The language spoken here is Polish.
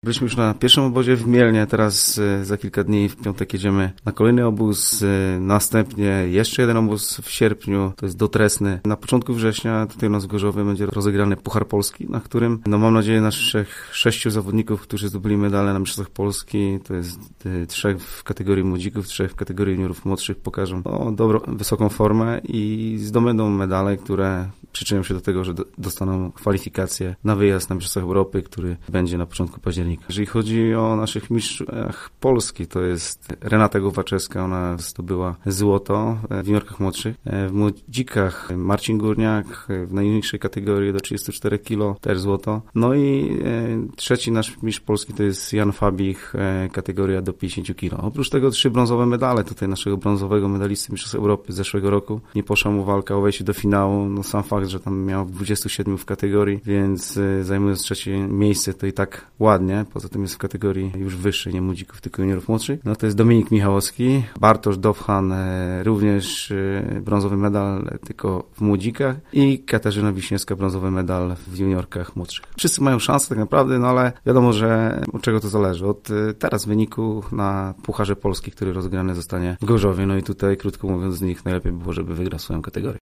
Byliśmy już na pierwszym obozie w Mielnie, teraz za kilka dni, w piątek jedziemy na kolejny obóz, następnie jeszcze jeden obóz w sierpniu, to jest do Tresny. Na początku września tutaj u nas w Gorzowie będzie rozegrany Puchar Polski, na którym, mam nadzieję, naszych 6 zawodników, którzy zdobyli medale na Mistrzostwach Polski, to jest 3 w kategorii młodzików, 3 w kategorii juniorów młodszych, pokażą wysoką formę i zdobędą medale, które przyczynią się do tego, że dostaną kwalifikacje na wyjazd na Mistrzostwach Europy, który będzie na początku października. Jeżeli chodzi o naszych mistrzach Polski, to jest Renata Głowaczewska, ona zdobyła złoto w juniorkach młodszych. W młodzikach Marcin Górniak w najniższej kategorii do 34 kg, też złoto. No i trzeci nasz mistrz Polski to jest Jan Fabich, kategoria do 50 kg. Oprócz tego 3 brązowe medale tutaj naszego brązowego medalisty Mistrzostw Europy z zeszłego roku. Nie poszła mu walka o wejście do finału. No sam fakt, że tam miał 27 w kategorii, więc zajmując trzecie miejsce to i tak ładnie. Poza tym jest w kategorii już wyższej, nie młodzików, tylko juniorów młodszych. No to jest Dominik Michałowski, Bartosz Dowchan, również brązowy medal, tylko w młodzikach i Katarzyna Wiśniewska, brązowy medal w juniorkach młodszych. Wszyscy mają szansę tak naprawdę, no ale wiadomo, że od czego to zależy. Od teraz wyniku na Pucharze Polski, który rozgrany zostanie w Gorzowie. No i tutaj, krótko mówiąc, z nich najlepiej było, żeby wygrał swoją kategorię.